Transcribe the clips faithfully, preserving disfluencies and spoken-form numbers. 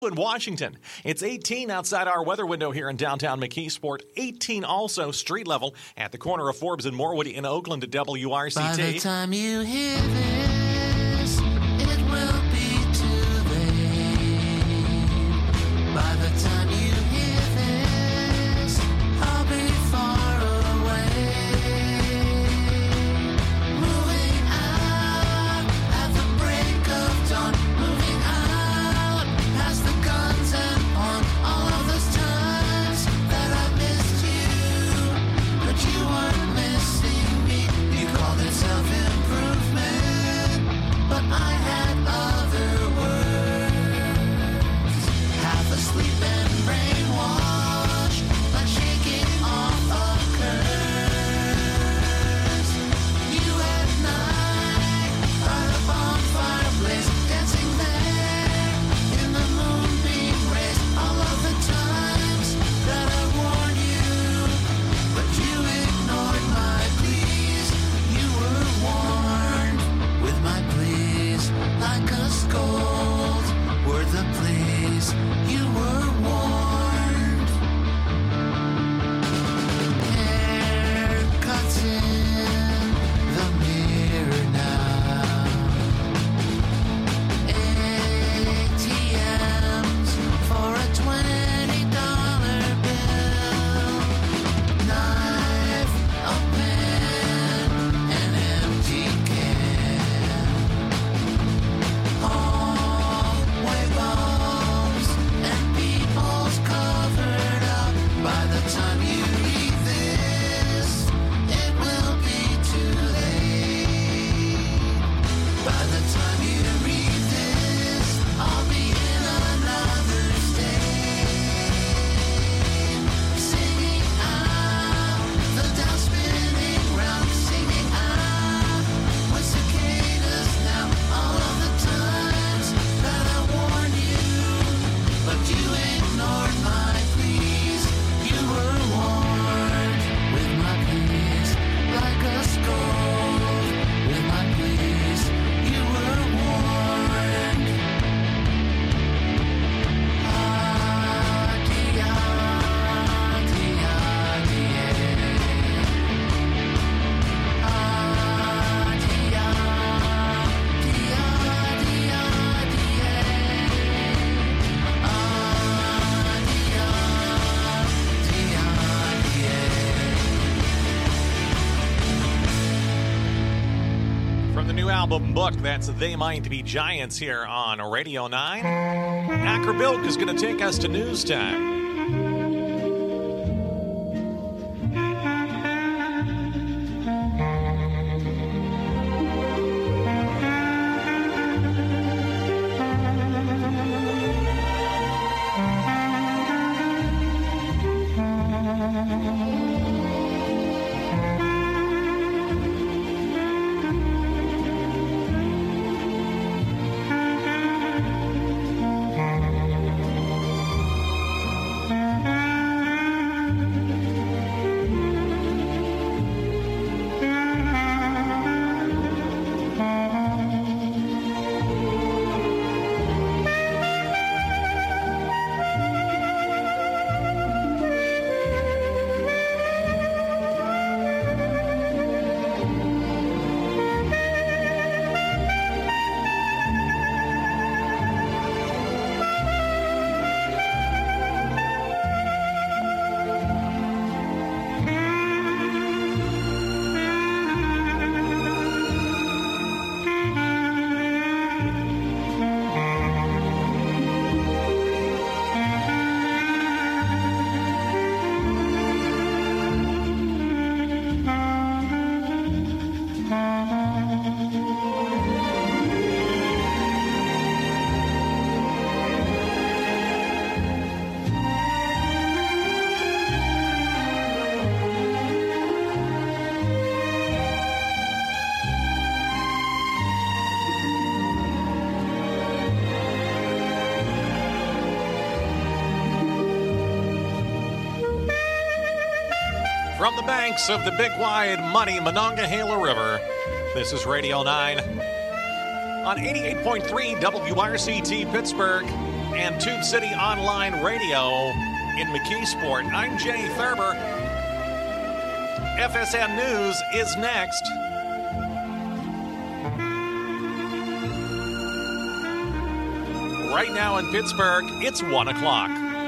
In Washington, it's eighteen outside our weather window here in downtown McKeesport. eighteen also street level at the corner of Forbes and Morwood in Oakland at W R C T. By the time you hear this, it will be too late. By the time you hear this, I'll be far away. Moving out at the break of dawn. Moving out past the guns and on. All of those times that I missed you, but you weren't missing me. You called it self-improvement, but I had other words. Half asleep and brainwashed, like shaking off a curse. You at night, by the bonfire blaze, dancing there in the moonbeam rays. All of the times that I warned you, but you ignored my pleas. You were warned with my pleas, like a scold were the pleas. You were warned. Haircuts in the mirror now. A T Ms for a twenty dollar bill. Knife, a pen, an empty can. Hallway bumps and people's covered up. By the time you read this, it will be too late. By the time you read this, I'll be in another state. Singing out, the dial spinning round. Singing out with cicadas now. All of the times that I warned you, but you ignored my pleas. You were warned with my pleas, like a scold with my pleas. You were warned. From the new album Book, that's They Might Be Giants here on Radio nine. Acker Bilk is going to take us to news time. From the banks of the big wide muddy Monongahela River, this is Radio nine on eighty-eight point three W R C T Pittsburgh. and Tube City Online Radio in McKeesport. I'm Jay Thurber. F S N News is next. Right now in Pittsburgh, it's one o'clock.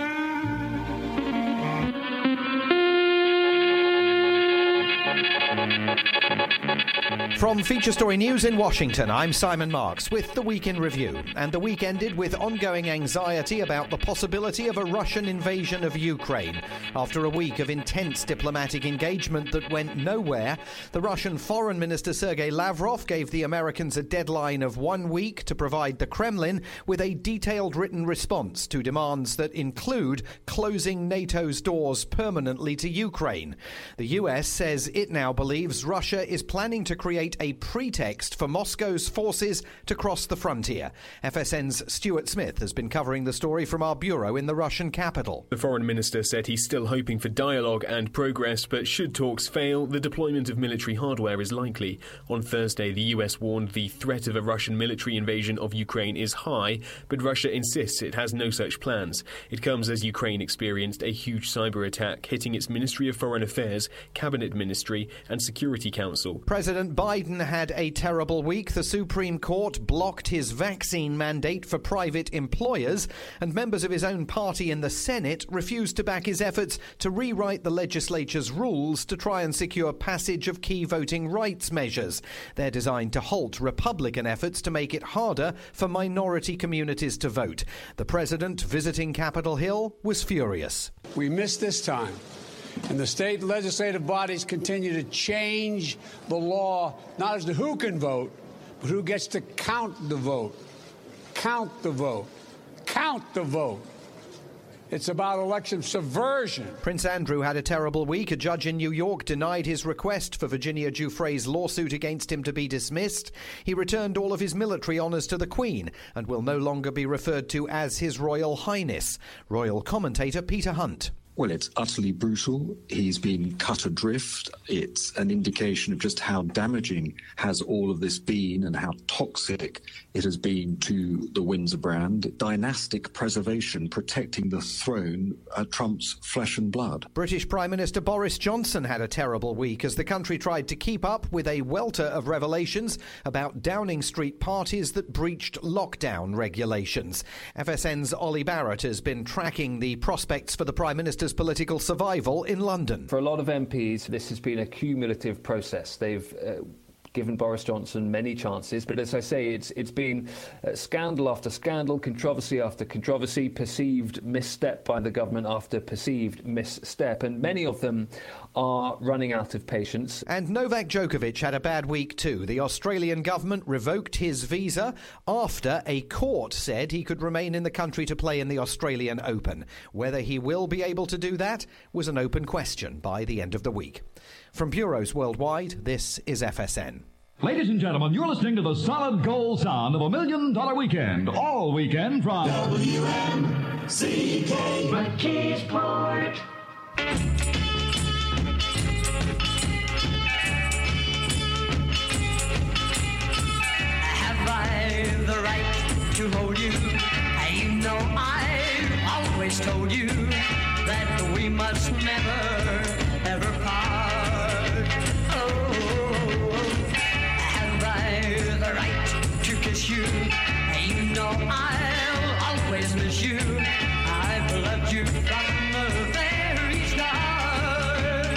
From Feature Story News in Washington, I'm Simon Marks with the Week in Review. And the week ended with ongoing anxiety about the possibility of a Russian invasion of Ukraine. After a week of intense diplomatic engagement that went nowhere, the Russian Foreign Minister Sergei Lavrov gave the Americans a deadline of one week to provide the Kremlin with a detailed written response to demands that include closing NATO's doors permanently to Ukraine. The U S says it now believes Russia is planning to create a pretext for Moscow's forces to cross the frontier. F S N's Stuart Smith has been covering the story from our bureau in the Russian capital. The foreign minister said he's still hoping for dialogue and progress, but should talks fail, the deployment of military hardware is likely. On Thursday, the U S warned the threat of a Russian military invasion of Ukraine is high, but Russia insists it has no such plans. It comes as Ukraine experienced a huge cyber attack, hitting its Ministry of Foreign Affairs, Cabinet Ministry and Security Council. President Biden had a terrible week. The Supreme Court blocked his vaccine mandate for private employers, and members of his own party in the Senate refused to back his efforts to rewrite the legislature's rules to try and secure passage of key voting rights measures. They're designed to halt Republican efforts to make it harder for minority communities to vote. The president, visiting Capitol Hill, was furious. We missed this time. And the state legislative bodies continue to change the law, not as to who can vote, but who gets to count the vote. Count the vote. Count the vote. It's about election subversion. Prince Andrew had a terrible week. A judge in New York denied his request for Virginia Giuffre's lawsuit against him to be dismissed. He returned all of his military honours to the Queen and will no longer be referred to as His Royal Highness. Royal commentator Peter Hunt. Well, it's utterly brutal. He's been cut adrift. It's an indication of just how damaging has all of this been and how toxic it has been to the Windsor brand. Dynastic preservation, protecting the throne, uh, Trump's flesh and blood. British Prime Minister Boris Johnson had a terrible week as the country tried to keep up with a welter of revelations about Downing Street parties that breached lockdown regulations. F S N's Ollie Barrett has been tracking the prospects for the Prime Minister's political survival in London. For a lot of M Ps, this has been a cumulative process. They've uh, given Boris Johnson many chances, but as I say, it's it's been uh, scandal after scandal, controversy after controversy, perceived misstep by the government after perceived misstep, and many of them are running out of patience. And Novak Djokovic had a bad week too. The Australian government revoked his visa after a court said he could remain in the country to play in the Australian Open. Whether he will be able to do that was an open question by the end of the week. From bureaus worldwide, this is F S N. Ladies and gentlemen, you're listening to the solid gold sound of a million dollar weekend. All weekend from W M C K McKeesport. Have I the right to hold you? You know I've always told you that we must never, ever part. Oh, have I the right to kiss you? You know I'll always miss you. I've loved you from the very start.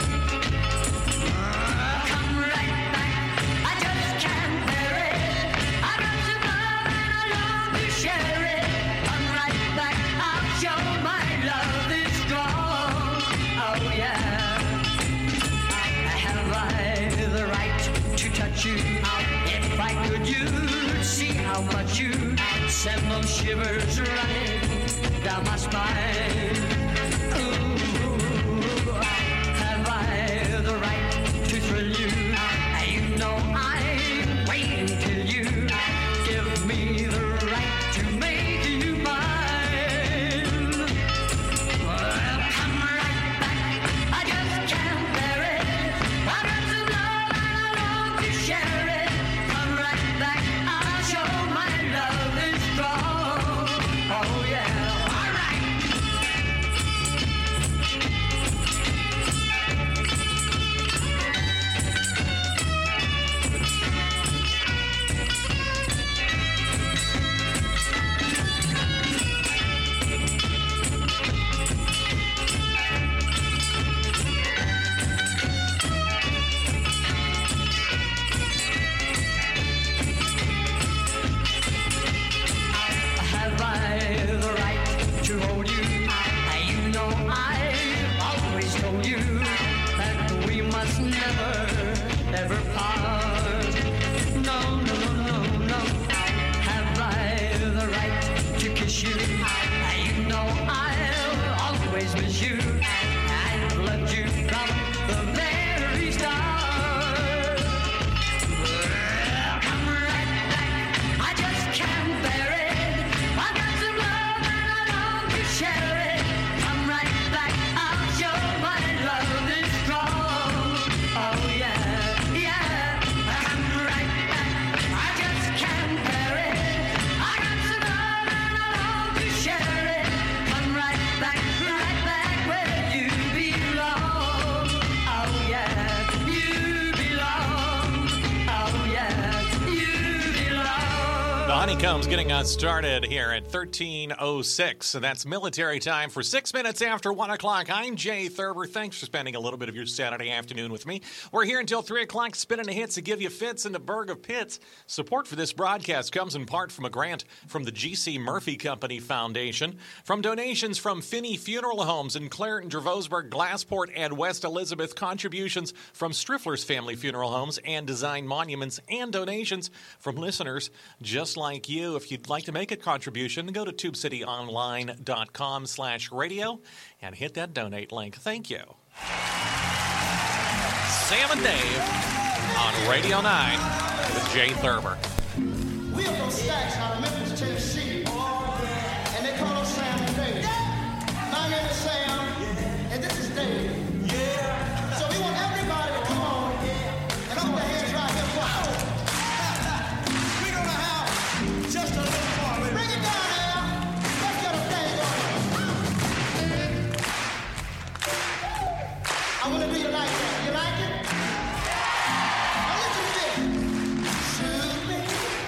Come right back, I just can't bear it. I got your love and I love to share it. Come right back, I'll show my love is strong. Oh yeah. Have I the right to touch you? If I could, you'd see how much you send those shivers running down my spine. Ooh, have I the right to thrill you? You know I'm waiting till you give me the right to make you mine. Well, come right back, I just can't bear it. I got some love and I love to share it. Come right back, I'll show my love is strong. Oh yeah. with you. I've loved you from the very start. Well, come right back, I just can't bear it. I've got some love and I long to share it. Come right back, I'll show my love is strong. Oh yeah, yeah. Come right back, I just can't bear it. I got some love and I long to share it. Come right back, right back where you belong. Oh yeah, you belong. Oh yeah, you belong. The Honeycombs getting us started here at thirteen oh six, and that's military time for six minutes after one o'clock. I'm Jay Thurber. Thanks for spending a little bit of your Saturday afternoon with me. We're here until three o'clock, spinning the hits to give you fits in the Burg of Pitts. Support for this broadcast comes in part from a grant from the G C Murphy Company Foundation, from donations from Finney Funeral Homes in Clareton, Dravosburg, Glassport, and West Elizabeth, contributions from Striffler's Family Funeral Homes and Design Monuments, and donations from listeners just like you. If you'd like to make a contribution, go to tubecityonline.com slash radio and hit that donate link. Thank you. Sam and Dave on Radio nine with Jay Thurber. We are from Stacks out of Memphis, Tennessee, and they call us Sam and Dave. My name is Sam, and this is Dave. So we want everybody to come on and hold their hands right here. Wow. We're gonna have just a little more. Bring it down now. Let's get a thing going. I want to do you like that. You like it? Now listen to this. Shoot me.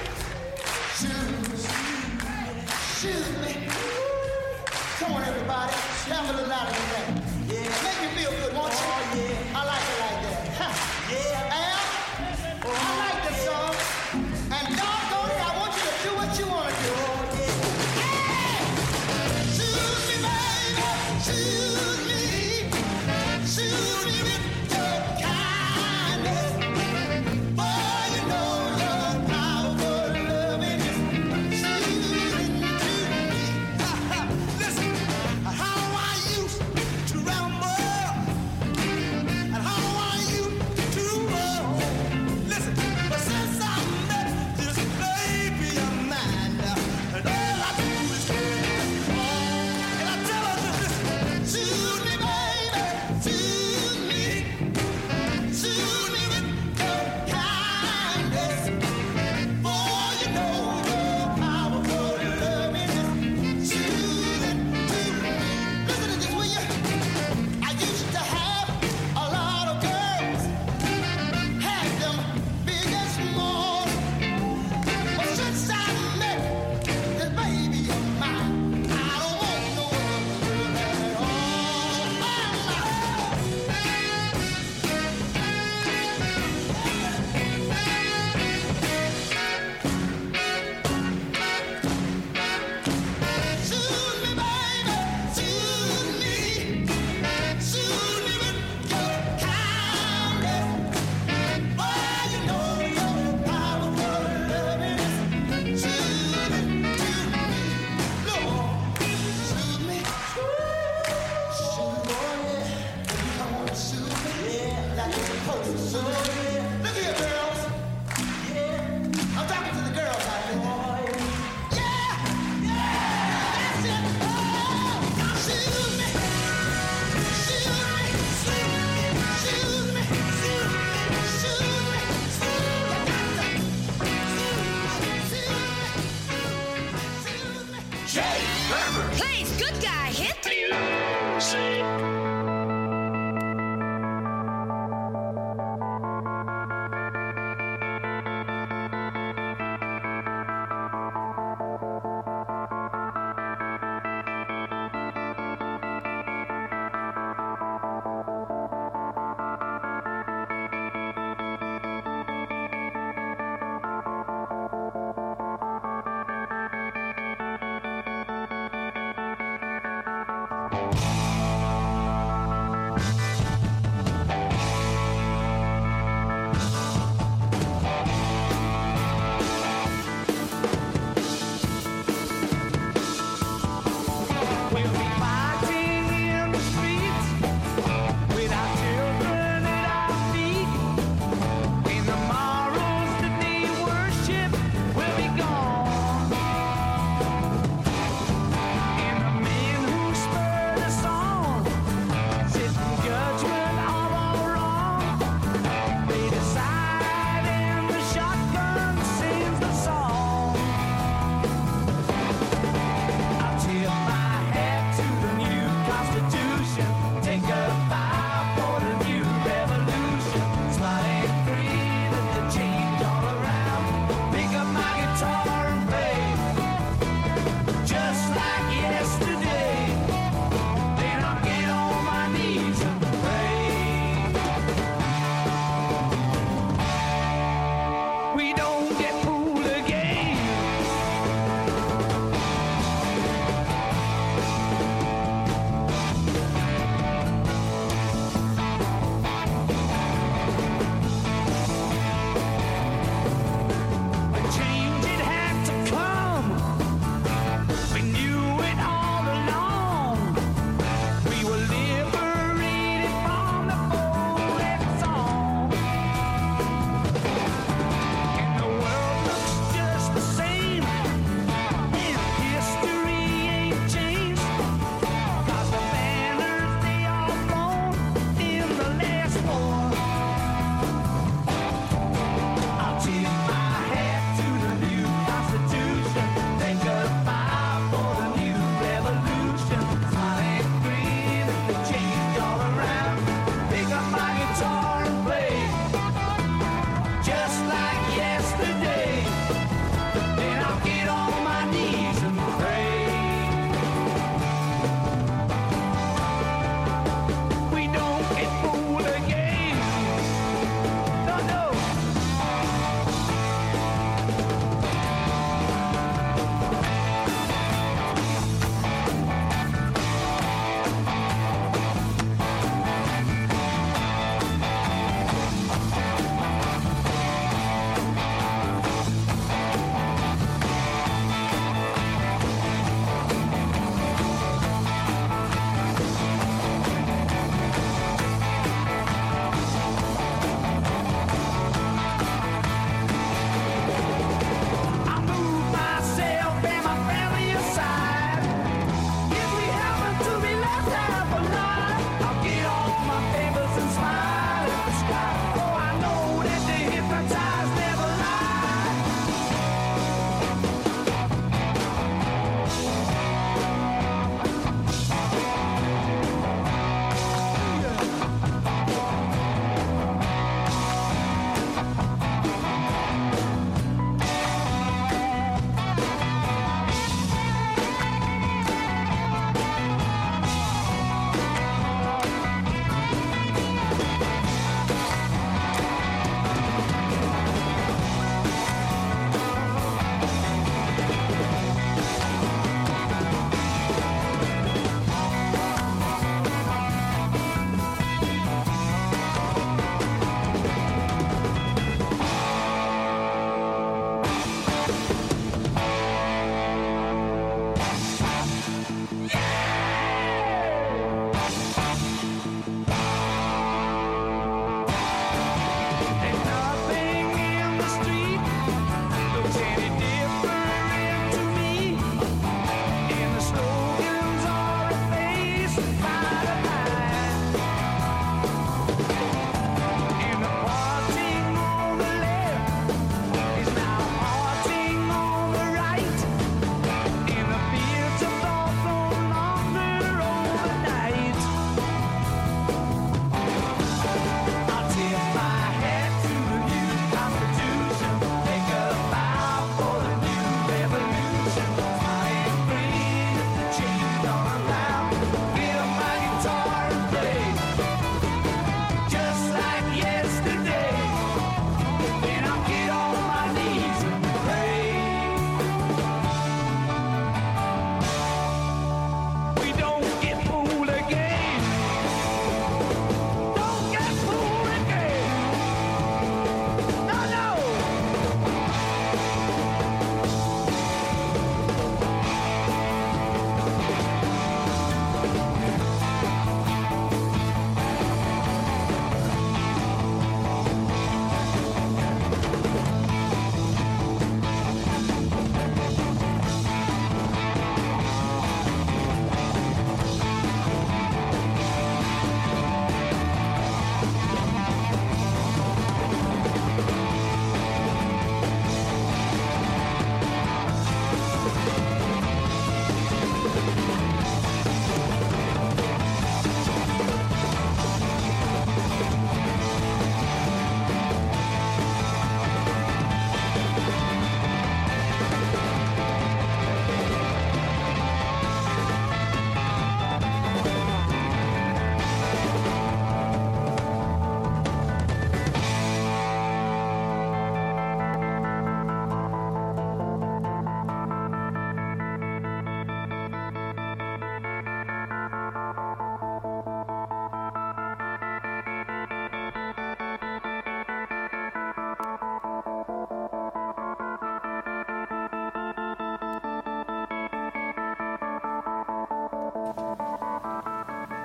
Shoot me. Shoot me. Come on, everybody. Slam a little louder than that. Yeah. Make me feel good, won't you? Oh, yeah. I like it like that. Huh. Yeah. Al, oh, I like this song. And doggone it, I want you to do what you want to do. Oh, yeah. Hey! Shoot me, baby. Shoot me. Shoot me with your kindness. Boy, you know your power, loving is shooting to me. Listen, how I used to ramble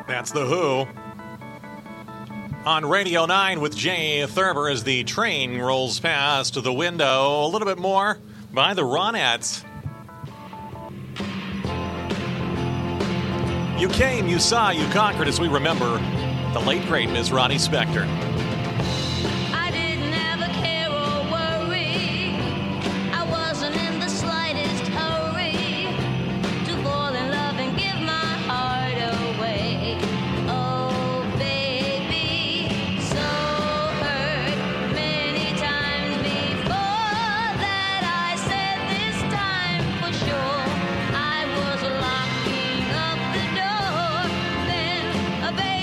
That's The Who. On Radio nine with Jay Thurber as the train rolls past the window. A little bit more by the Ronettes. You came, you saw, you conquered, as we remember the late, great Miss Ronnie Spector. I didn't ever care or worry. I wasn't in the slightest hurry to fall in love and give my heart away. Oh, baby, so hurt many times before that I said this time for sure I was locking up the door. Then a baby.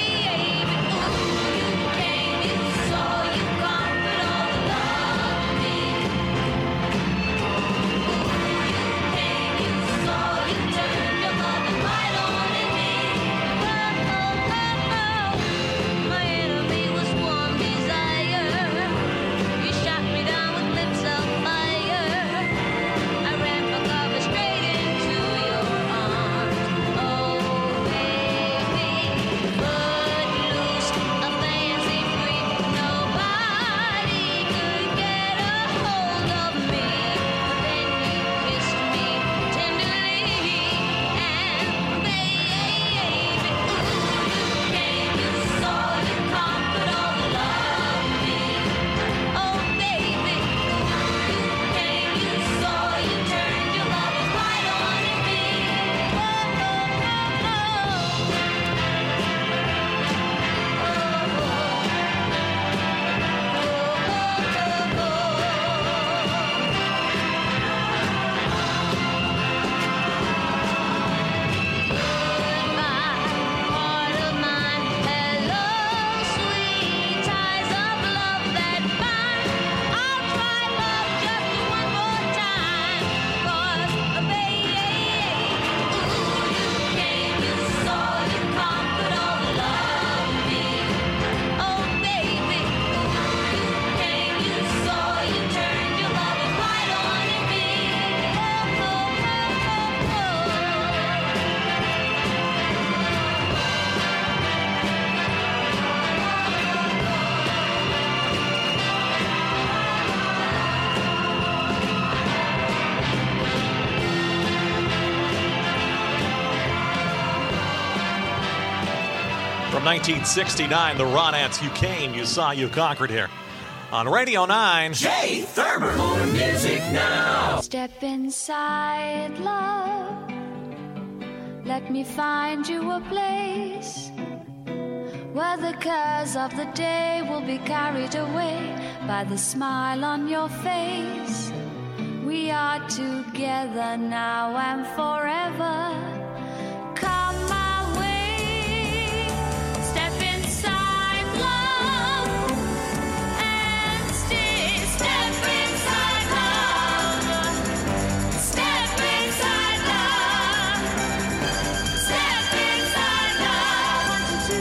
From nineteen sixty-nine, the Ronettes, You Came, You Saw, You Conquered here on Radio nine. Jay Thurber. More music now. Step inside, love. Let me find you a place where the cares of the day will be carried away by the smile on your face. We are together now and forever. Come my way. Step inside, love, and stay. Step inside, love. Step inside, love. Step inside, love. I want you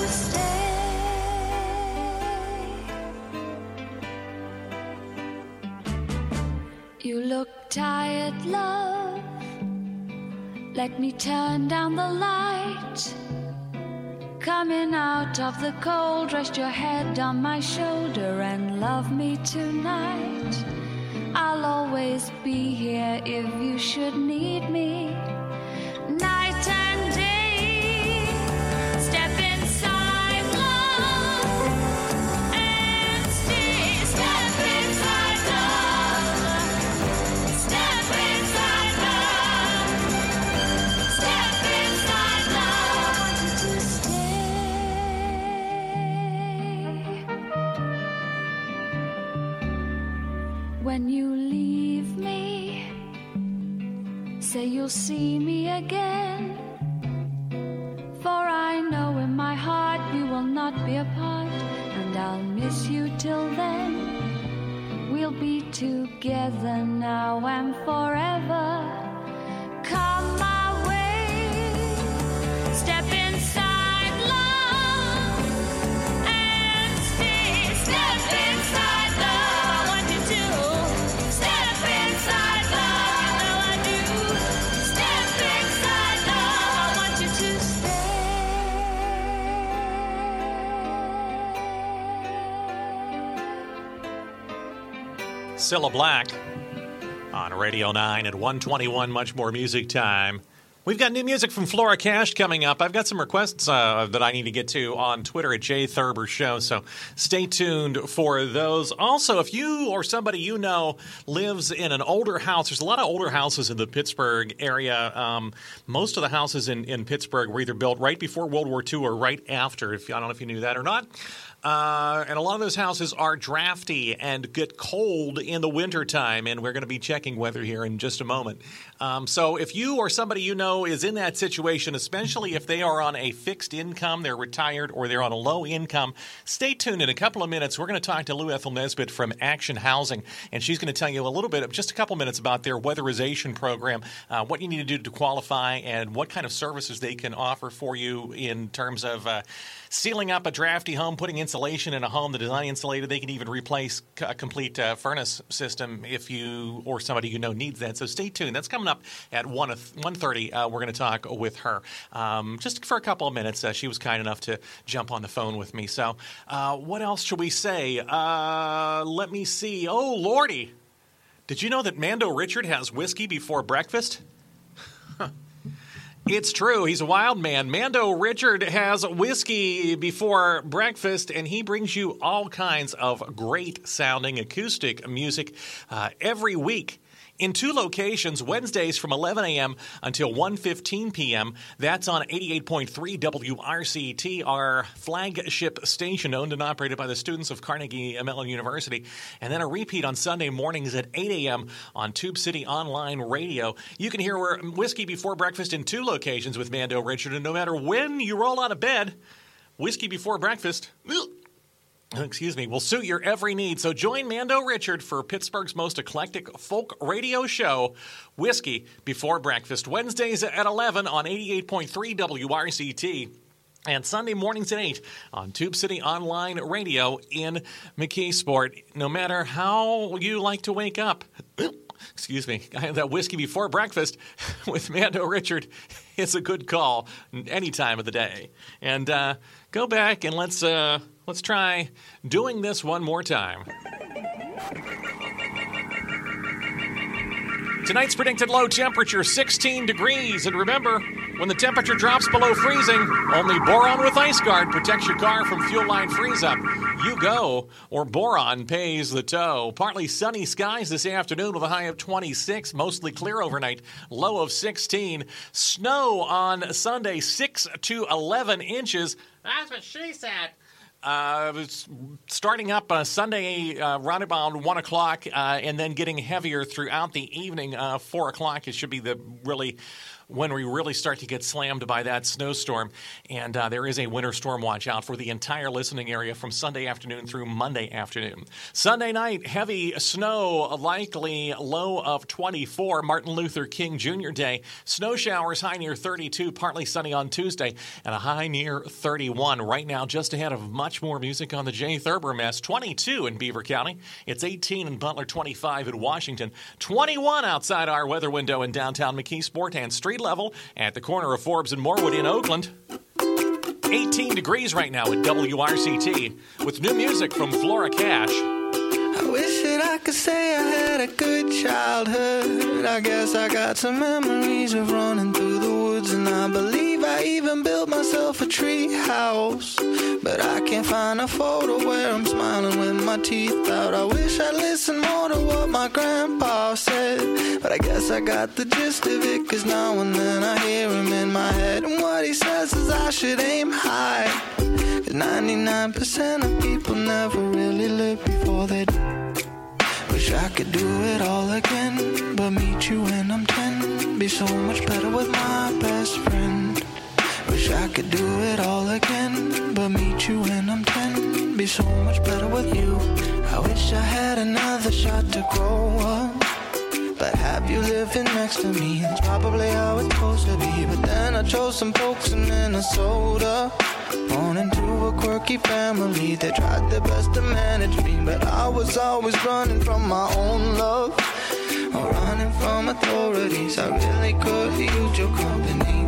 to stay. You look tired, love. Let me turn down the light. Coming out of the cold, rest your head on my shoulder and love me tonight. I'll always be here if you should need me. Night and day. Step inside, love, and stay. Step inside, love. Step inside, love. Step inside, love. I want you to stay. When you leave me, say you'll see me again. For I know in my heart we will not be apart, and I'll miss you till then. We'll be together now and forever. Come my way. Step inside, love, and stay. Step inside, love. I want you to step inside, love. You know I do. Step inside, love. I want you to stay. Cilla Black on Radio nine at one twenty-one, much more music time. We've got new music from Flora Cash coming up. I've got some requests uh, that I need to get to on Twitter at Jay Thurber Show, so stay tuned for those. Also, if you or somebody you know lives in an older house, there's a lot of older houses in the Pittsburgh area. Um, most of the houses in, in Pittsburgh were either built right before World War Two or right after. If I don't know if you knew that or not. Uh, and a lot of those houses are drafty and get cold in the wintertime, and we're going to be checking weather here in just a moment. Um, so if you or somebody you know is in that situation, especially if they are on a fixed income, they're retired, or they're on a low income, stay tuned. In a couple of minutes, we're going to talk to Lou Ethel Nesbitt from Action Housing, and she's going to tell you a little bit, just a couple minutes about their weatherization program, uh, what you need to do to qualify, and what kind of services they can offer for you in terms of uh, sealing up a drafty home, putting insulation in a home that is uninsulated. They can even replace a complete uh, furnace system if you or somebody you know needs that. So stay tuned. That's coming up at one thirty. Uh, we're going to talk with her um, just for a couple of minutes. Uh, she was kind enough to jump on the phone with me. So uh, what else should we say? Uh, let me see. Oh, Lordy. Did you know that Mando Richard has whiskey before breakfast? It's true. He's a wild man. Mando Richard has whiskey before breakfast, and he brings you all kinds of great-sounding acoustic music uh, every week. In two locations, Wednesdays from eleven a.m. until one fifteen p.m. That's on eighty-eight point three W R C T, our flagship station owned and operated by the students of Carnegie Mellon University. And then a repeat on Sunday mornings at eight a.m. on Tube City Online Radio. You can hear Whiskey Before Breakfast in two locations with Mando Richard. And no matter when you roll out of bed, Whiskey Before Breakfast... Excuse me, will suit your every need. So join Mando Richard for Pittsburgh's most eclectic folk radio show, Whiskey Before Breakfast, Wednesdays at eleven on eighty-eight point three W R C T. And Sunday mornings at eight on Tube City Online Radio in McKeesport. No matter how you like to wake up, excuse me, that Whiskey Before Breakfast with Mando Richard is a good call any time of the day. And uh, go back and let's uh, let's try doing this one more time. Tonight's predicted low temperature, sixteen degrees. And remember, when the temperature drops below freezing, only Boron with Ice Guard protects your car from fuel line freeze-up. You go, or Boron pays the tow. Partly sunny skies this afternoon with a high of twenty-six. Mostly clear overnight, low of sixteen. Snow on Sunday, six to eleven inches. That's what she said. Uh, it's starting up uh, Sunday uh, right about one o'clock uh, and then getting heavier throughout the evening. Uh, four o'clock, it should be the really... when we really start to get slammed by that snowstorm. And uh, there is a winter storm watch out for the entire listening area from Sunday afternoon through Monday afternoon. Sunday night, heavy snow, likely low of twenty-four. Martin Luther King Junior Day. Snow showers, high near thirty-two. Partly sunny on Tuesday and a high near thirty-one. Right now, just ahead of much more music on the Jay Thurber Mess. twenty-two in Beaver County. It's eighteen in Butler, twenty-five in Washington. twenty-one outside our weather window in downtown McKeesport and street level at the corner of Forbes and Morwood in Oakland. eighteen degrees right now at W R C T with new music from Flora Cash. I wish that I could say I had a good childhood. I guess I got some memories of running through the woods, and I believe I even built myself a tree house. But I can't find a photo where I'm smiling with my teeth out. I wish I'd listened more to what my grandpa said, but I guess I got the gist of it, cause now and then I hear him in my head, and what he says is I should aim high, cause ninety-nine percent of people never really live before they die. Wish I could do it all again, but meet you when I'm ten, be so much better with my best friend. Wish I could do it all again, but meet you when I'm ten, be so much better with you. I wish I had another shot to grow up, but have you living next to me, that's probably how it's supposed to be. But then I chose some folks in Minnesota, born into a quirky family. They tried their best to manage me, but I was always running from my own love, or running from authorities. I really could use your company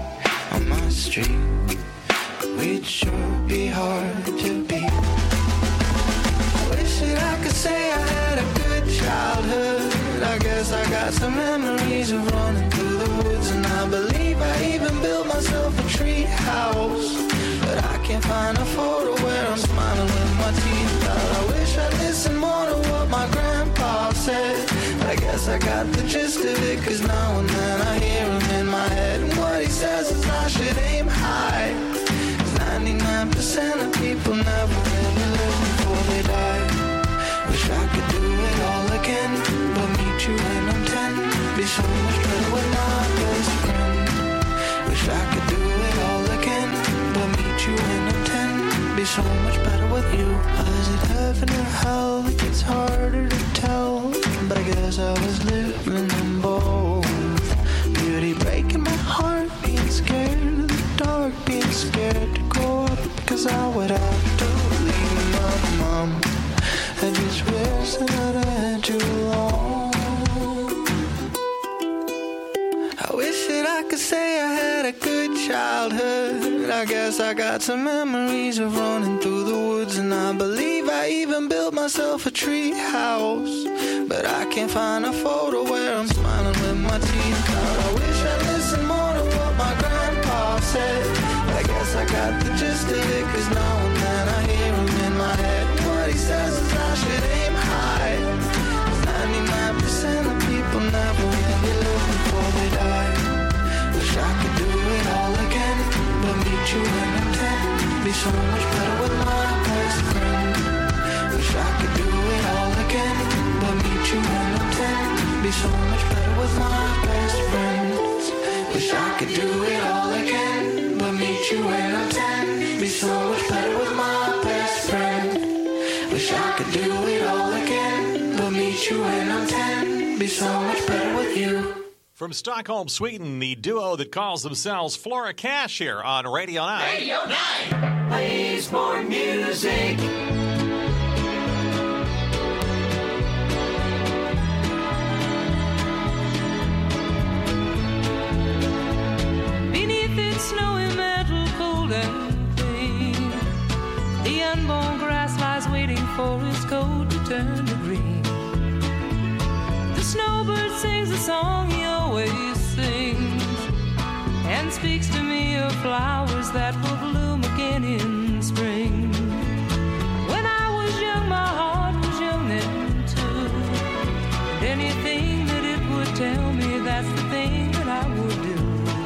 on my street. We'd sure be hard to beat. I wish that I could say I had a good childhood. got some memories of running through the woods, and I believe I even built myself a tree house. But I can't find a photo where I'm smiling with my teeth out. I wish I'd listened more to what my grandpa said. I guess I got the gist of it, cause now and then I hear him in my head. And what he says is I should aim high. ninety-nine percent of people never really live before they die. Wish I could do it all again, but meet you when I'm ten. Be so much better with my best friend. Wish I could do it all again, but meet you when I'm ten. Be so much better with you. Is it heaven or hell? It's harder to tell, but I guess I was living in both. Beauty breaking my heart, being scared of the dark, being scared to grow up, cause I would have to leave my mom. I just wish that I had you along. I wish that I could say I had a good childhood. I guess I got some memories of running through the woods, and I believe I even built myself a tree house. But I can't find a photo where I'm smiling with my teeth out. I wish I listened more to what my grandpa said. I guess I got the gist of it, cause now and then I hear him in my head. What he says is I should aim high. ninety-nine percent of people never really live before they die. Wish I could do it all again, but meet you when I'm ten. Be so much better with my best friend. Wish I could do it all again, but meet you when I'm ten. Be so much better with my best friend. Wish I could do it all again, but meet you when I'm ten. Be so much better with my best friend. Wish I could do it all again, but meet you when I'm ten. Be so much better with you. From Stockholm, Sweden, the duo that calls themselves Flora Cash here on Radio nine. Radio nine plays more music. Beneath its snowy metal, cold and clean, the unborn grass lies waiting for its coat to turn to green. The snowbird sings a song he always sings, and speaks to me of flowers that will bloom again in spring. When I was young, my heart was young then too, and anything that it would tell me, that's the thing that I would do.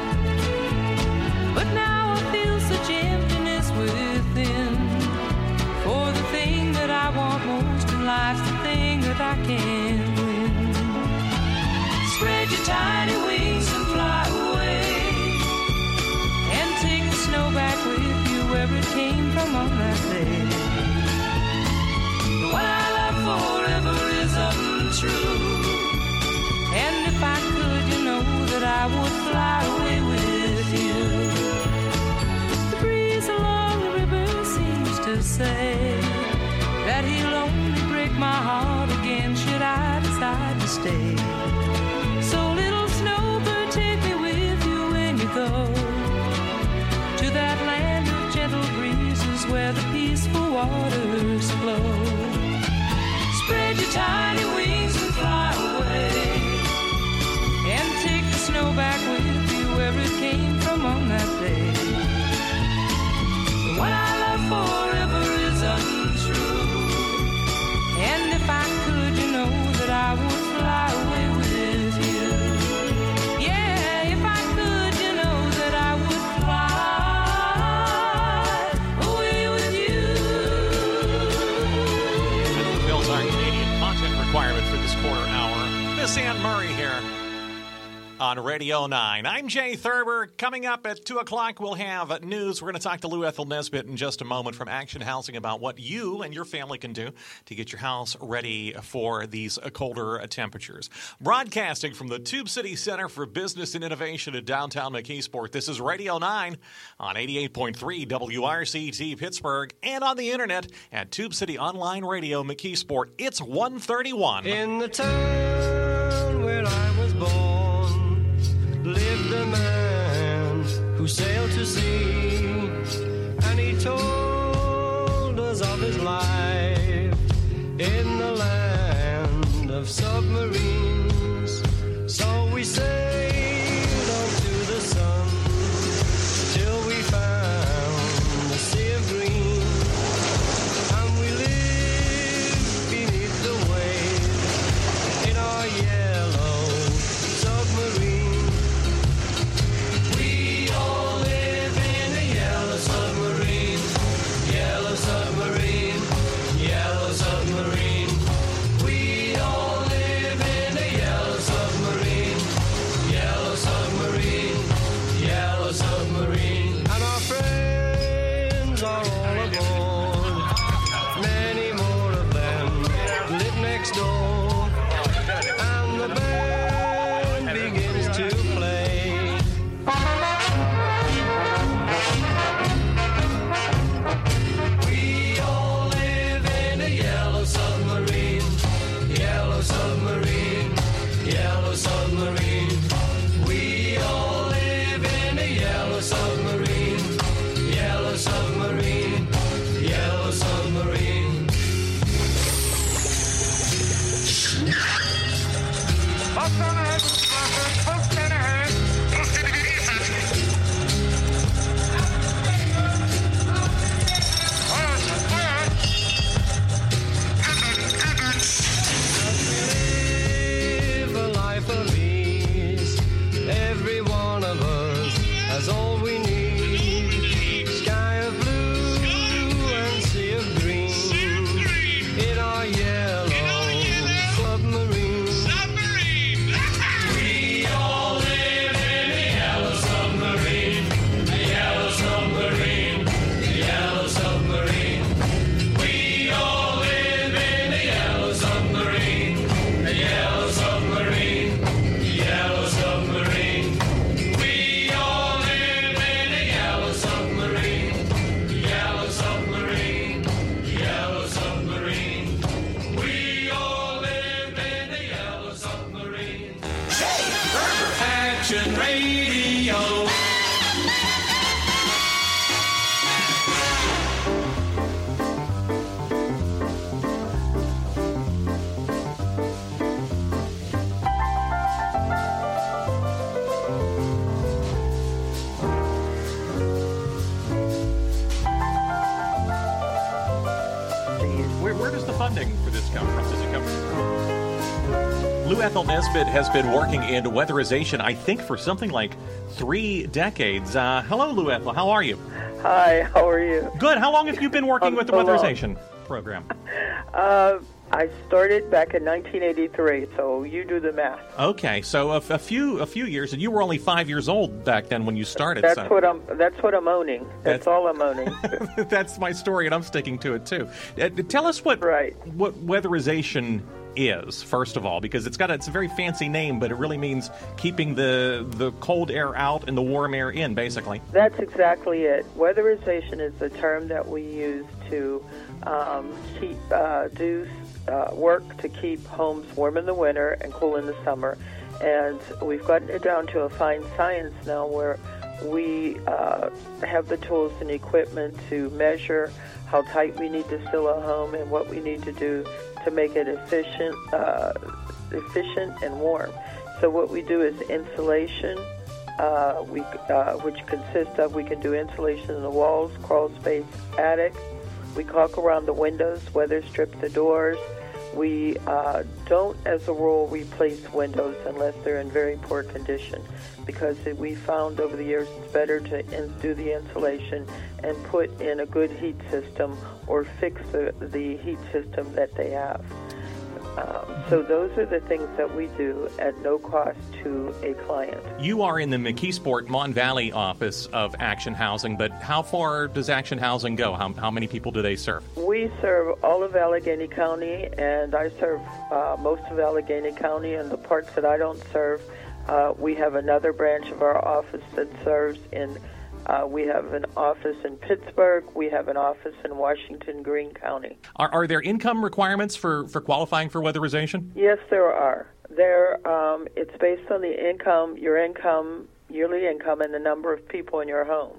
But now I feel such emptiness within, for the thing that I want most in life's the thing that I can't win. Spread your tiny wings and fly away, and take the snow back with you where it came from on that day. What I love forever is untrue, and if I could, you know that I would fly away with you. The breeze along the river seems to say that he'll only break my heart again should I decide to stay. So little snowbird, take me with you when you go to that land of gentle breezes where the peaceful waters flow. Spread your tiny wings and fly away, and take the snow back with you where it came from on that day. What I love forever is untrue, and if I could, you know that I would fly away with you. Yeah, if I could, you know that I would fly away with you. That fulfills our Canadian content requirement for this quarter hour. Miss Anne Murray here on Radio nine. I'm Jay Thurber. Coming up at two o'clock, we'll have news. We're going to talk to Lou Ethel Nesbitt in just a moment from Action Housing about what you and your family can do to get your house ready for these colder temperatures. Broadcasting from the Tube City Center for Business and Innovation in downtown McKeesport, this is Radio nine on eighty-eight point three W R C T Pittsburgh and on the internet at Tube City Online Radio McKeesport. It's one thirty-one. In the town where I was born lived a man who sailed to sea, and he told us of his life in the land of submarines. funding for this come from? Does it come from? Lou Ethel Nesbitt has been working in weatherization, I think, for something like three decades. Uh, hello, Lou Ethel. How are you? Hi, how are you? Good. How long have you been working I'm with the so weatherization program? Uh, I started back in nineteen eighty-three, so you do the math. Okay, so a, a few a few years, and you were only five years old back then when you started. That's so. what I'm. That's what I'm owning. That's, that's all I'm owning. That's my story, and I'm sticking to it too. Uh, tell us what right. what weatherization is, first of all, because it's got a, it's a very fancy name, but it really means keeping the the cold air out and the warm air in, basically. That's exactly it. Weatherization is the term that we use to um, keep uh, do uh, work to keep homes warm in the winter and cool in the summer, and we've gotten it down to a fine science now where we uh, have the tools and equipment to measure how tight we need to seal a home and what we need to do to make it efficient, uh, efficient and warm. So what we do is insulation, uh, we, uh, which consists of we can do insulation in the walls, crawl space, attic. We caulk around the windows, weather strip the doors. We uh, don't, as a rule, replace windows unless they're in very poor condition, because we found over the years it's better to in, do the insulation and put in a good heat system or fix the, the heat system that they have. Um, so those are the things that we do at no cost to a client. You are in the McKeesport Mon Valley office of Action Housing, but how far does Action Housing go? How, how many people do they serve? We serve all of Allegheny County, and I serve uh, most of Allegheny County, and the parts that I don't serve, uh, we have another branch of our office that serves in Uh, we have an office in Pittsburgh. We have an office in Washington, Greene County. Are, are there income requirements for, for qualifying for weatherization? Yes, there are. There, um, it's based on the income, your income, yearly income, and the number of people in your home.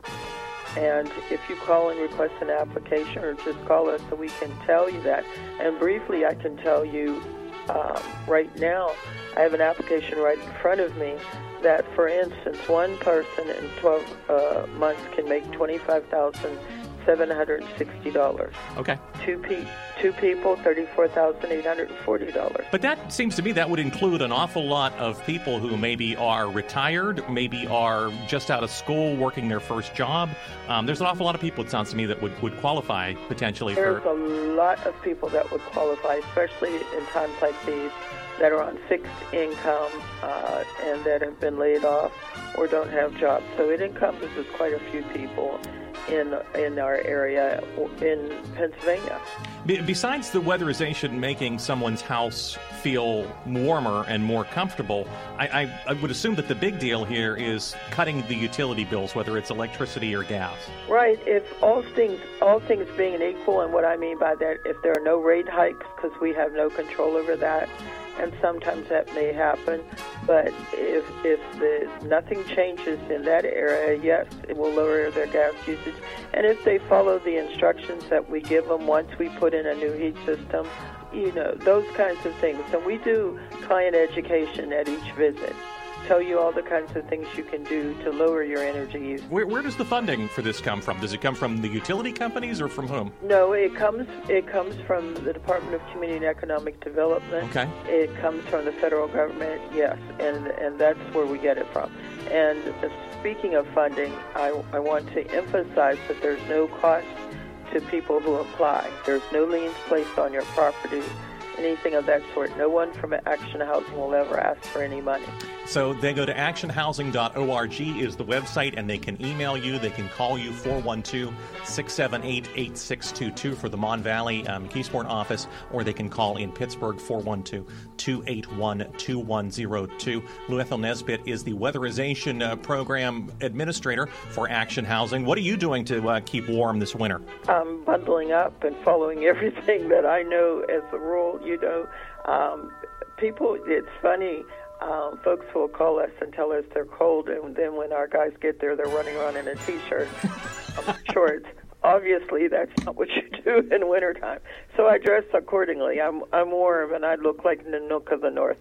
And if you call and request an application, or just call us so we can tell you that. And briefly, I can tell you um, right now, I have an application right in front of me that, for instance, one person in twelve uh, months can make twenty-five thousand seven hundred sixty dollars. Okay. Two, pe- two people, thirty-four thousand eight hundred forty dollars. But that seems to me that would include an awful lot of people who maybe are retired, maybe are just out of school working their first job. Um, there's an awful lot of people, it sounds to me, that would, would qualify potentially There's for... There's a lot of people that would qualify, especially in times like these, that are on fixed income uh, and that have been laid off or don't have jobs. So it encompasses quite a few people in in our area in Pennsylvania. Be- besides the weatherization making someone's house feel warmer and more comfortable, I, I, I would assume that the big deal here is cutting the utility bills, whether it's electricity or gas. Right. If all things all things being equal, and what I mean by that, if there are no rate hikes, because we have no control over that, and sometimes that may happen, but if if the, nothing changes in that area, yes, it will lower their gas usage. And if they follow the instructions that we give them once we put in a new heat system, you know, those kinds of things. And we do client education at each visit. Tell you all the kinds of things you can do to lower your energy use. Where, where does the funding for this come from? Does it come from the utility companies or from whom? No, it comes it comes from the Department of Community and Economic Development. Okay. It comes from the federal government, yes, and and that's where we get it from. And uh, speaking of funding, I, I want to emphasize that there's no cost to people who apply. There's no liens placed on your property, anything of that sort. No one from Action Housing will ever ask for any money. So they go to action housing dot org is the website, and they can email you. They can call you, four one two, six seven eight, eight six two two for the Mon Valley um, McKeesport office, or they can call in Pittsburgh, four one two, two eight one, two one zero two. Lou Ethel Nesbitt is the weatherization uh, program administrator for Action Housing. What are you doing to uh, keep warm this winter? I'm bundling up and following everything that I know as a rule. You know, um, people, it's funny. Um, folks will call us and tell us they're cold, and then when our guys get there, they're running around in a T-shirt, um, shorts. Obviously, that's not what you do in wintertime. So I dress accordingly. I'm I'm warm, and I look like Nanook of the North.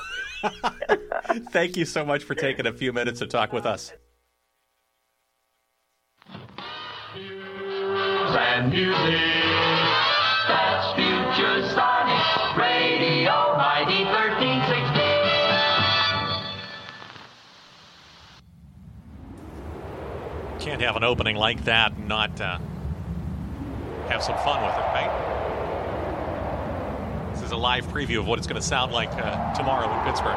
Thank you so much for taking a few minutes to talk with us. And music, that's future science. can't have an opening like that and not uh, have some fun with it, right? This is a live preview of what it's going to sound like uh, tomorrow in Pittsburgh.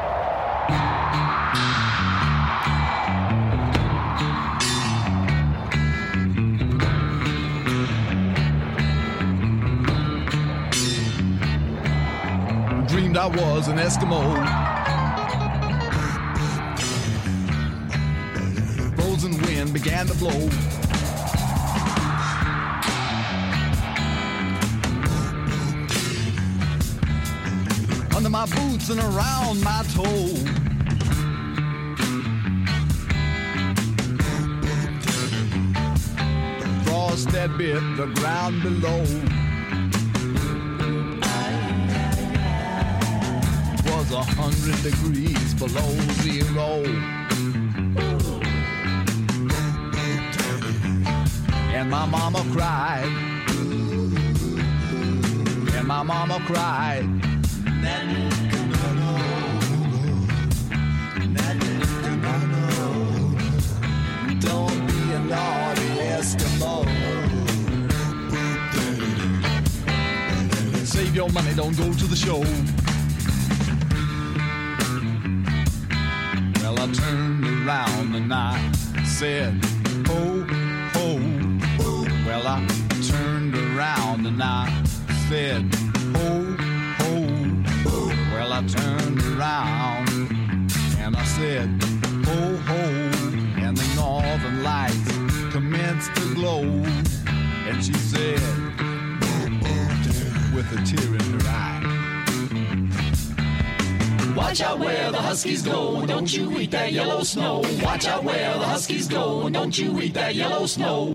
Dreamed I was an Eskimo. Frozen wind began to blow. Under my boots and around my toe. Frost that bit the ground below. Was a hundred degrees below zero. And my mama cried. And my mama cried. Don't be a naughty Eskimo. Save your money, don't go to the show. Well, I turned around and I said, ho, ho. Well, I turned around and I said, ho, ho. Well, I turned around and I said, ho, ho. And the northern lights commenced to glow. And she said, with a tear in her eye, watch out where the Huskies go, don't you eat that yellow snow. Watch out where the Huskies go, don't you eat that yellow snow.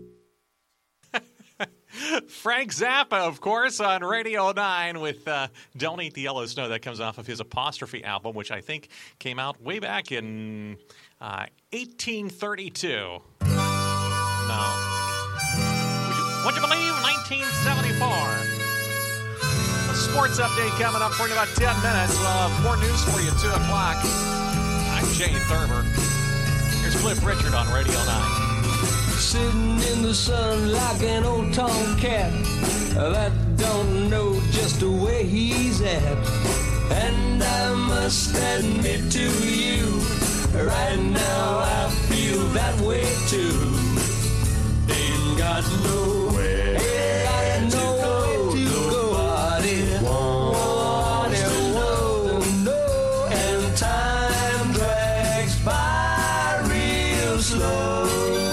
Frank Zappa, of course, on Radio nine with uh, Don't Eat the Yellow Snow. That comes off of his Apostrophe album, which I think came out way back in uh, eighteen thirty-two. No. Would you believe? nineteen seventy-four. A sports update coming up for in about ten minutes. We'll have more news for you at two o'clock. I'm Jay Thurber. Here's Cliff Richard on Radio nine. Sitting in the sun like an old tomcat that don't know just where he's at. And I must admit to you, right now I feel that way too. Ain't got nowhere, ain't got nowhere to go. But it won't, it won't, no. And time drags by real slow.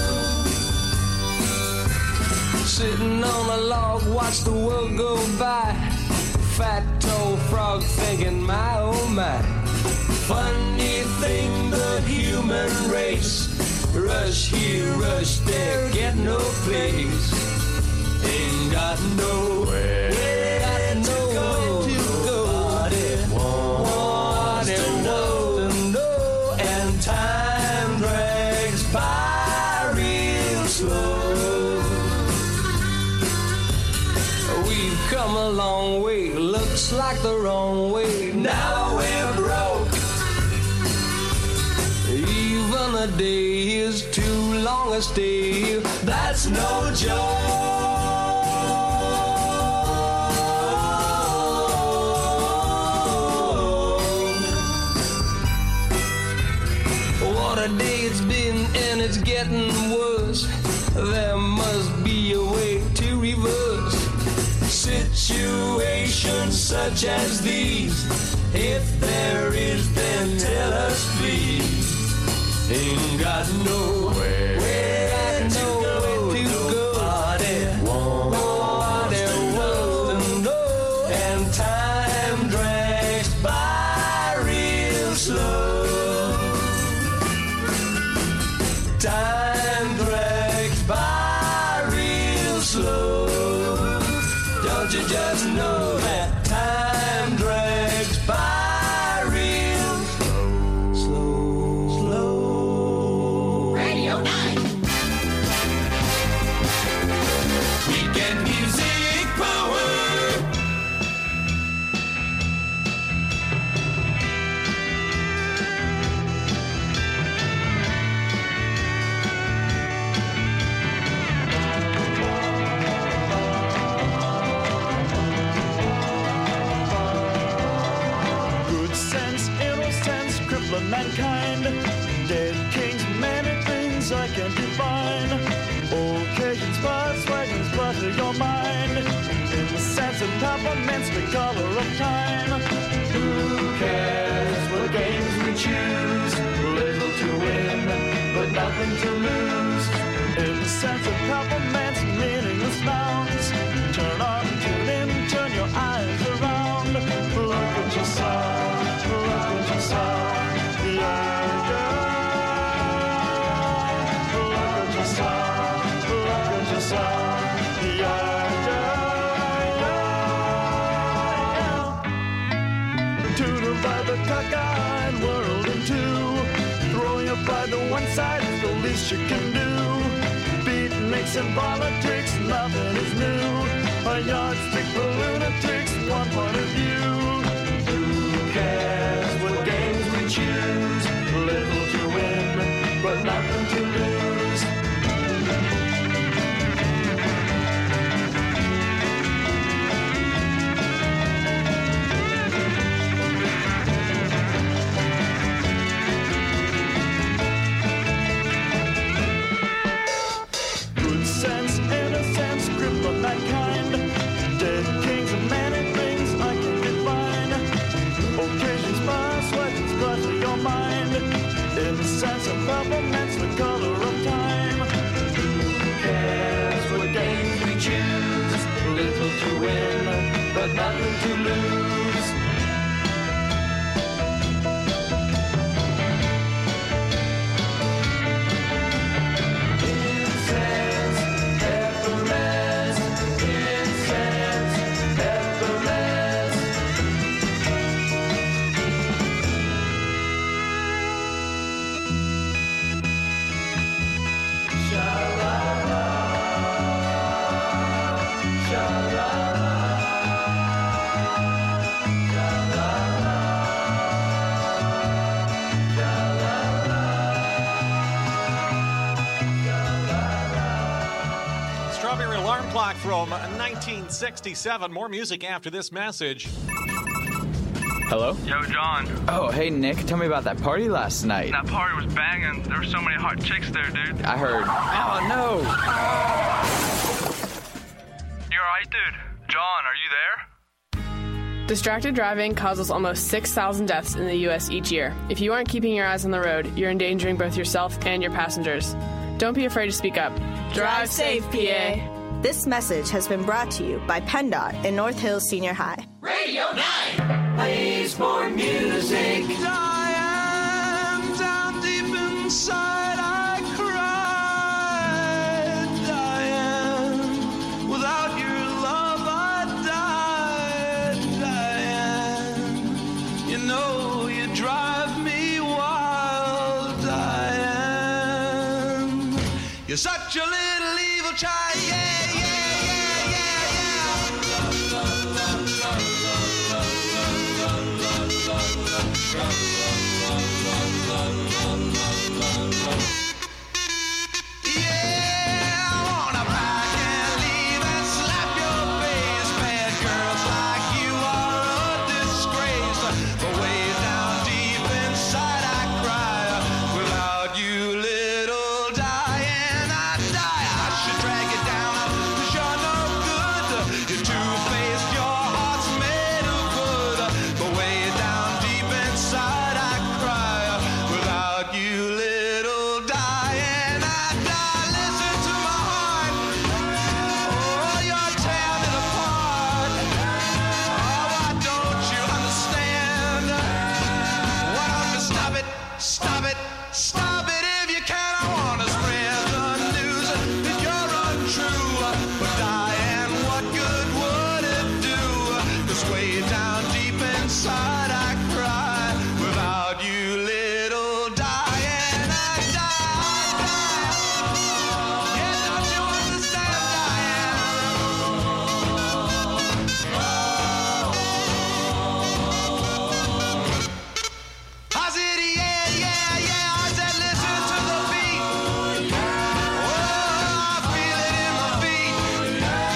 Sitting on a log, watch the world go by. Fat toe frog thinking, my oh my. Funny thing, the human race. Rush here, rush there, get no place. Ain't got nowhere, ain't got nowhere to go. But it won't, it won't, no. And time drags by real slow. We've come a long way, looks like the wrong way. Now we're broke. Even a day is too long a stay. That's no joke. What a day it's been, and it's getting worse. There must be a way to reverse situations such as these. If there is, then tell us please. Ain't got nowhere, got nowhere to go. But it won't, but it won't, no. And time drags by real slow. Time drags by real slow. Don't you just know that time drags by real slow, slow, slow. Radio nine. Weekend music power. Dead kings, many things I can't define. Occasions, buzz, wagons, butter your mind. In the sense of peppermints, the color of time. Who cares what games we choose? Little to win, but nothing to lose. In the sense of peppermints, meaningless nouns. Turn on, tune in, turn your eyes around. Look at yourself, look at yourself. Yeah, yeah. Look at yourself, look at yourself. Yeah, yeah, yeah. To divide the cockeyed world in two. Throwing your pride to one side is the least you can do. Beatniks and politics, nothing is new. A yardstick for lunatics, one point of view. Who cares what games we choose? Little to win, but nothing to lose. Good sense, innocence, grip of mankind. Dead kings and many things I can define. Occasions pass, sweats, blood to your mind. In the sense of peppermints, the color of time. Who cares what games we choose? Little to win, but nothing to lose. Incense, peppermints, incense, peppermints. Sha-la-la, sha-la-la, Strawberry Alarm Clock from nineteen sixty-seven. More music after this message. Hello? Yo, John. Oh, hey, Nick. Tell me about that party last night. That party was banging. There were so many hot chicks there, dude. I heard. Oh, no. You alright, dude? John, are you there? Distracted driving causes almost six thousand deaths in the U S each year. If you aren't keeping your eyes on the road, you're endangering both yourself and your passengers. Don't be afraid to speak up. Drive safe, P A. This message has been brought to you by PennDOT and North Hills Senior High. Radio nine plays more music. Diane, down deep inside I cried. Diane, without your love I died. Diane, you know you drive me wild. Diane, you're such a little evil child. Yeah, yeah, yeah, yeah, yeah, I wanna back and leave and slap your face. Bad girls like you are a disgrace. But way down deep inside I cry. Without you, little Diane, I die. I should drag you down, 'cause you're no good. You're two-faced, your heart's made of wood. But way down deep inside I cry. Without you, little Diane, I die. Listen to my heart. Oh, you're tearing it apart. Oh, why don't you understand? Why don't you stop it? Stop it. Stop it if you can. I wanna spread the news that you're untrue. But Diane, what good would it do? 'Cause way down deep inside I cry. Without you, little Diane, I die. Yeah, don't you understand, Diane? I said, yeah, yeah, yeah. I said, listen to the beat. Oh, I feel it in my feet.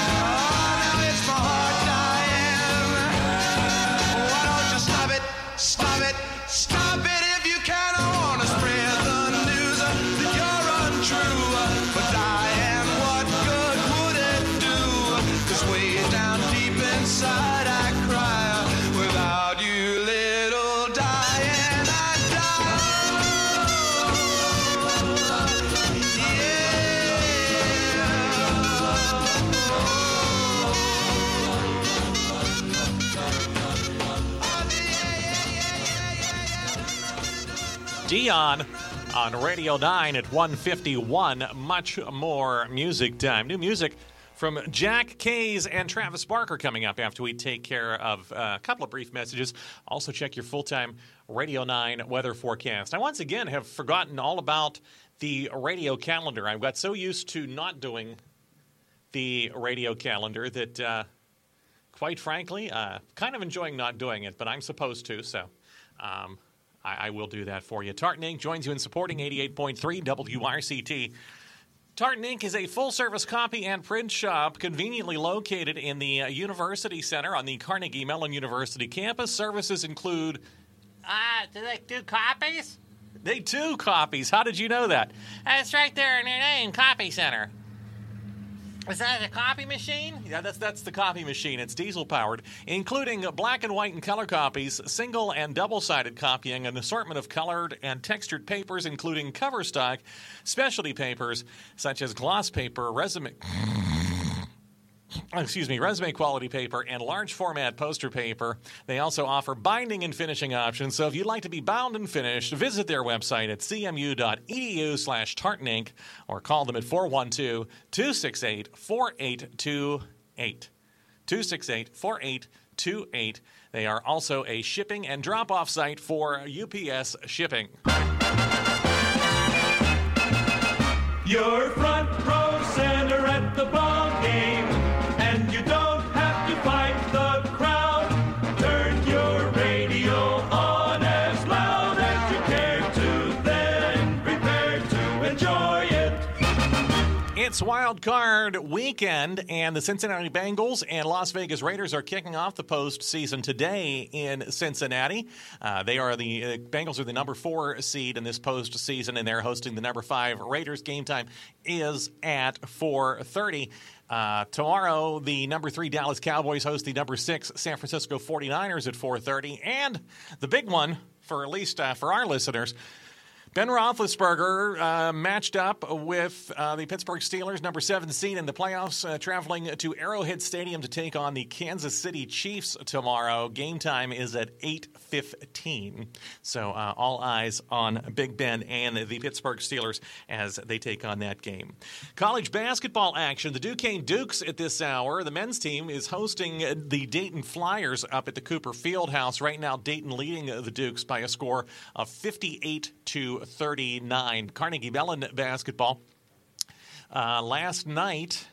Dion on Radio nine at one fifty-one. Much more music time. New music from Jack Kays and Travis Barker coming up after we take care of a couple of brief messages. Also check your full-time Radio nine weather forecast. I once again have forgotten all about the radio calendar. I got so used to not doing the radio calendar that, uh, quite frankly, uh, kind of enjoying not doing it, but I'm supposed to, so um, I, I will do that for you. Tartan Incorporated joins you in supporting eighty-eight point three W R C T. Tartan Incorporated is a full-service copy and print shop conveniently located in the uh, University Center on the Carnegie Mellon University campus. Services include... Uh, do they do copies? They do copies. How did you know that? Uh, it's right there in their name, Copy Center. Is that a copy machine? Yeah, that's that's the copy machine. It's diesel-powered, including black and white and color copies, single and double-sided copying, an assortment of colored and textured papers, including cover stock, specialty papers such as gloss paper, resume... Excuse me, resume quality paper and large format poster paper. They also offer binding and finishing options. So if you'd like to be bound and finished, visit their website at cmu.edu slash Tartan Incorporated or call them at four one two, two six eight, four eight two eight. two six eight, four eight two eight. They are also a shipping and drop-off site for U P S shipping. Your front row center at the ball game. And you don't have to fight the crowd. Turn your radio on as loud as you care to, then prepare to enjoy it. It's Wild Card Weekend, and the Cincinnati Bengals and Las Vegas Raiders are kicking off the postseason today in Cincinnati. Uh, they are the uh, Bengals are the number four seed in this postseason, and they're hosting the number five Raiders. Game time is at four thirty. Uh, tomorrow, the number three Dallas Cowboys host the number six San Francisco forty-niners at four thirty. And the big one, for at least uh, for our listeners, Ben Roethlisberger uh, matched up with uh, the Pittsburgh Steelers, number seven seed in the playoffs, uh, traveling to Arrowhead Stadium to take on the Kansas City Chiefs tomorrow. Game time is at eight fifteen. So uh, all eyes on Big Ben and the Pittsburgh Steelers as they take on that game. College basketball action. The Duquesne Dukes at this hour. The men's team is hosting the Dayton Flyers up at the Cooper Fieldhouse. Right now, Dayton leading the Dukes by a score of fifty-eight to thirty-nine. Carnegie Mellon basketball. Uh, last night,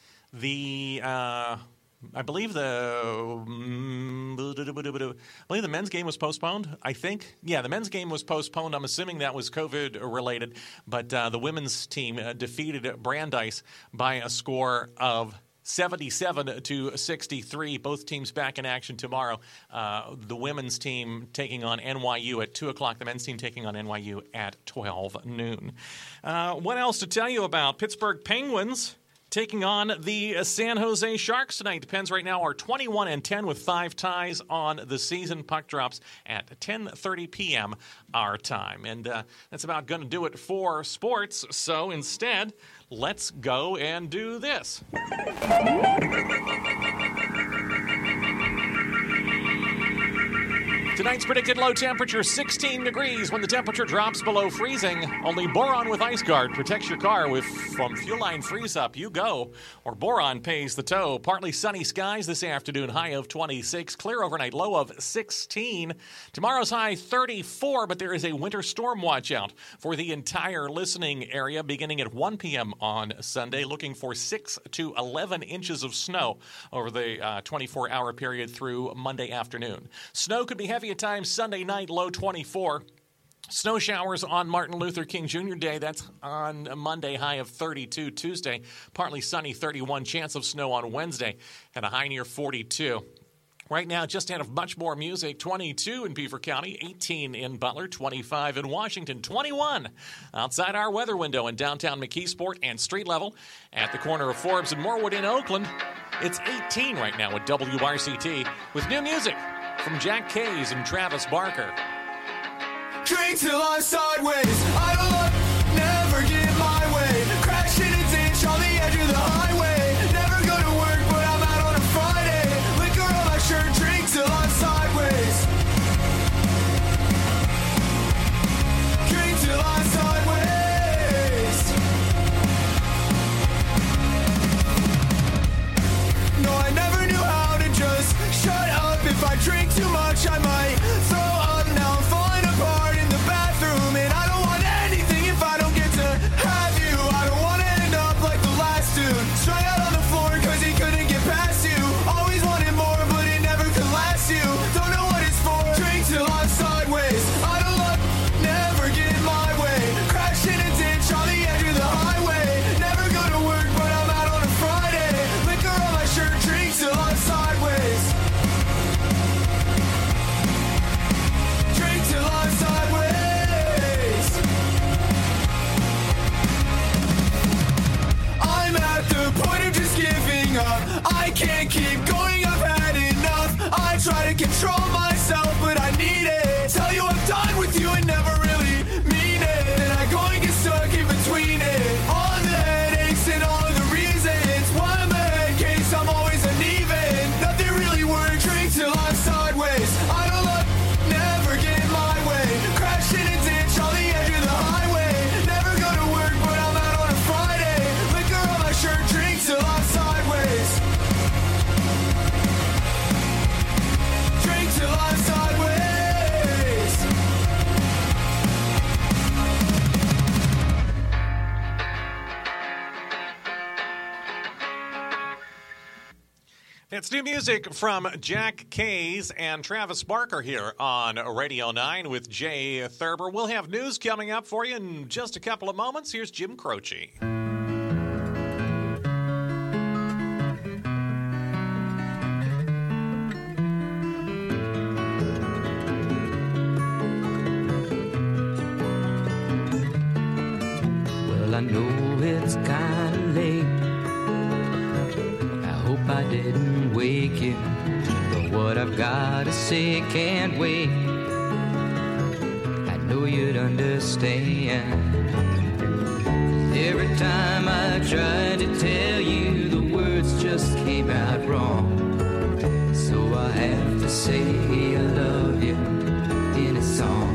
the uh, I believe the um, I believe the men's game was postponed. I think, yeah, the men's game was postponed. I'm assuming that was COVID related, but uh, the women's team uh, defeated Brandeis by a score of seventy-seven to sixty-three. Both teams back in action tomorrow. Uh, the women's team taking on N Y U at two o'clock. The men's team taking on N Y U at twelve noon. Uh, what else to tell you about? Pittsburgh Penguins taking on the San Jose Sharks tonight. The Pens right now are twenty-one and ten with five ties on the season. Puck drops at ten thirty p.m. our time. And uh, that's about going to do it for sports. So instead, let's go and do this. Tonight's predicted low temperature, sixteen degrees. When the temperature drops below freezing, only Boron with Ice Guard protects your car with from fuel line freeze up. You go, or Boron pays the tow. Partly sunny skies this afternoon, high of twenty-six. Clear overnight, low of sixteen. Tomorrow's high thirty-four, but there is a winter storm watch out for the entire listening area beginning at one p.m. on Sunday. Looking for six to eleven inches of snow over the uh, twenty-four hour period through Monday afternoon. Snow could be heavy at times Sunday night, low twenty-four. Snow showers on Martin Luther King Junior Day. That's on Monday, high of thirty-two. Tuesday, partly sunny, thirty-one. Chance of snow on Wednesday at a high near forty-two. Right now, just out of much more music, twenty-two in Beaver County, eighteen in Butler, twenty-five in Washington, twenty-one outside our weather window in downtown McKeesport and street level at the corner of Forbes and Morwood in Oakland. It's eighteen right now at W R C T with new music from Jack Kays and Travis Barker. Drink till I'm sideways. I don't look, never get my way. Crashing a ditch on the edge of the highway. Never go to work, but I'm out on a Friday. Liquor on my shirt, drink till I'm sideways. It's new music from Jack Kays and Travis Barker here on Radio nine with Jay Thurber. We'll have news coming up for you in just a couple of moments. Here's Jim Croce. Well, I know it's kind of late. I hope I didn't wake you, but what I've got to say can't wait. I know you'd understand. Every time I tried to tell you, the words just came out wrong. So I have to say I love you in a song.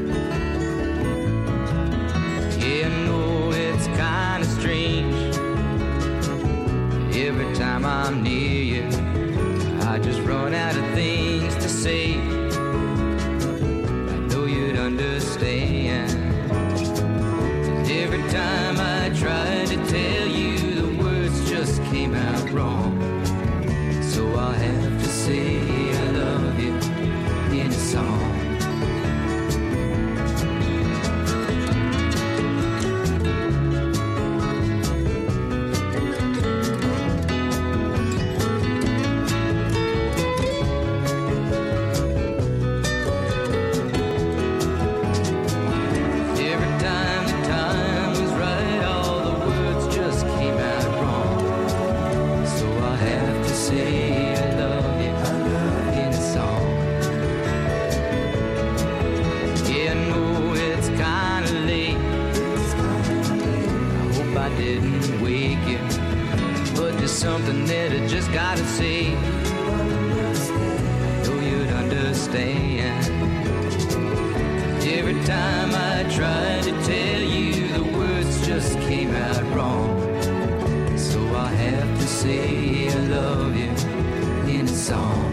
Yeah, I know it's kind of strange. Every time I'm near you, I just run out of things to say. I know you'd understand. 'Cause every time I tried to tell you, the words just came out wrong. So I have to say I love you in a song. Something that I just gotta say. Know you'd understand. Every time I tried to tell you, the words just came out wrong. So I have to say I love you in a song.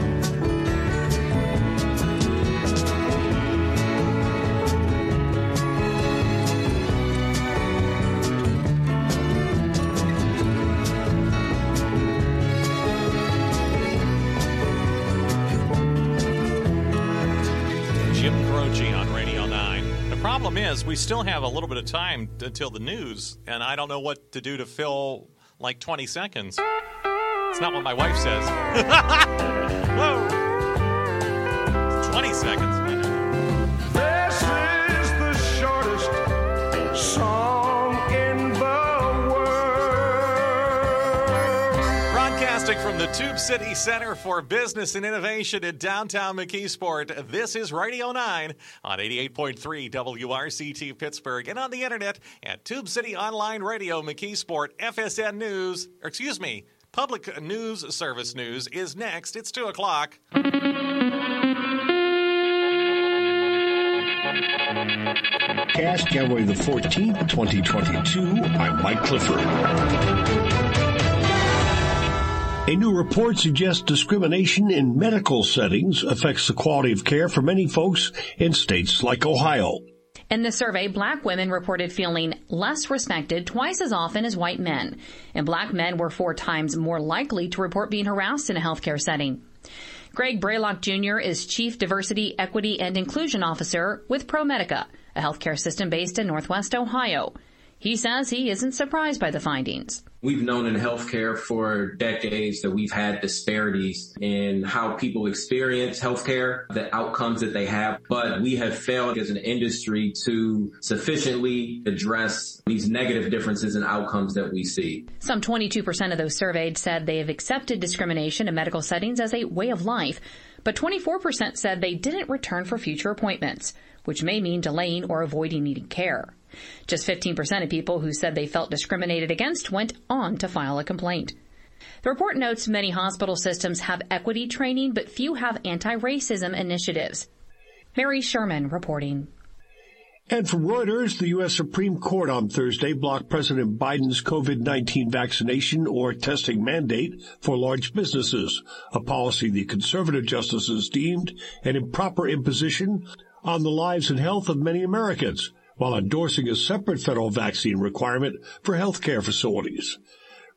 Problem is, we still have a little bit of time until the news, and I don't know what to do to fill like twenty seconds. It's not what my wife says. Whoa. twenty seconds. This is the shortest song in the world. Broadcasting from the Tube City Center for Business and Innovation in downtown McKeesport, this is Radio nine on eighty-eight point three W R C T Pittsburgh and on the internet at Tube City Online Radio McKeesport. F S N News, or excuse me, Public News Service News is next. It's two o'clock. Cast January the fourteenth, twenty twenty-two. I'm Mike Clifford. A new report suggests discrimination in medical settings affects the quality of care for many folks in states like Ohio. In the survey, black women reported feeling less respected twice as often as white men, and black men were four times more likely to report being harassed in a healthcare setting. Greg Braylock Junior is Chief Diversity, Equity, and Inclusion Officer with ProMedica, a healthcare system based in Northwest Ohio. He says he isn't surprised by the findings. We've known in healthcare for decades that we've had disparities in how people experience healthcare, the outcomes that they have, but we have failed as an industry to sufficiently address these negative differences in outcomes that we see. Some twenty-two percent of those surveyed said they have accepted discrimination in medical settings as a way of life, but twenty-four percent said they didn't return for future appointments, which may mean delaying or avoiding needing care. Just fifteen percent of people who said they felt discriminated against went on to file a complaint. The report notes many hospital systems have equity training, but few have anti-racism initiatives. Mary Sherman reporting. And from Reuters, the U S Supreme Court on Thursday blocked President Biden's COVID nineteen vaccination or testing mandate for large businesses, a policy the conservative justices deemed an improper imposition on the lives and health of many Americans, while endorsing a separate federal vaccine requirement for healthcare facilities.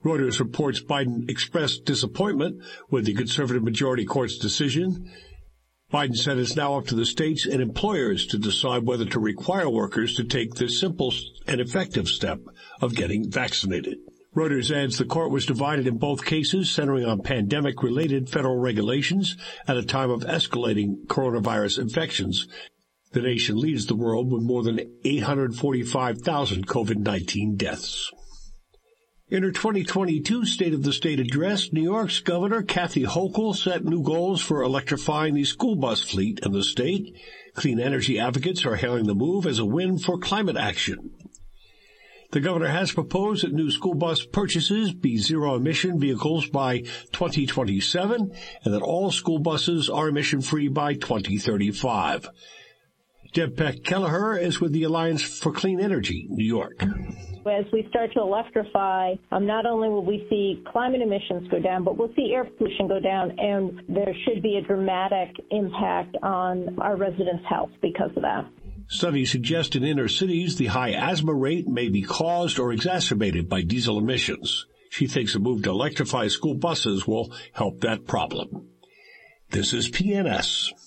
Reuters reports Biden expressed disappointment with the conservative majority court's decision. Biden said it's now up to the states and employers to decide whether to require workers to take the simple and effective step of getting vaccinated. Reuters adds the court was divided in both cases, centering on pandemic-related federal regulations at a time of escalating coronavirus infections. The nation leads the world with more than eight hundred forty-five thousand COVID nineteen deaths. In her twenty twenty-two State of the State address, New York's Governor Kathy Hochul set new goals for electrifying the school bus fleet in the state. Clean energy advocates are hailing the move as a win for climate action. The governor has proposed that new school bus purchases be zero-emission vehicles by twenty twenty-seven and that all school buses are emission-free by twenty thirty-five. Deb Peck-Kelleher is with the Alliance for Clean Energy, New York. As we start to electrify, um, not only will we see climate emissions go down, but we'll see air pollution go down, and there should be a dramatic impact on our residents' health because of that. Studies suggest in inner cities the high asthma rate may be caused or exacerbated by diesel emissions. She thinks a move to electrify school buses will help that problem. This is P N S.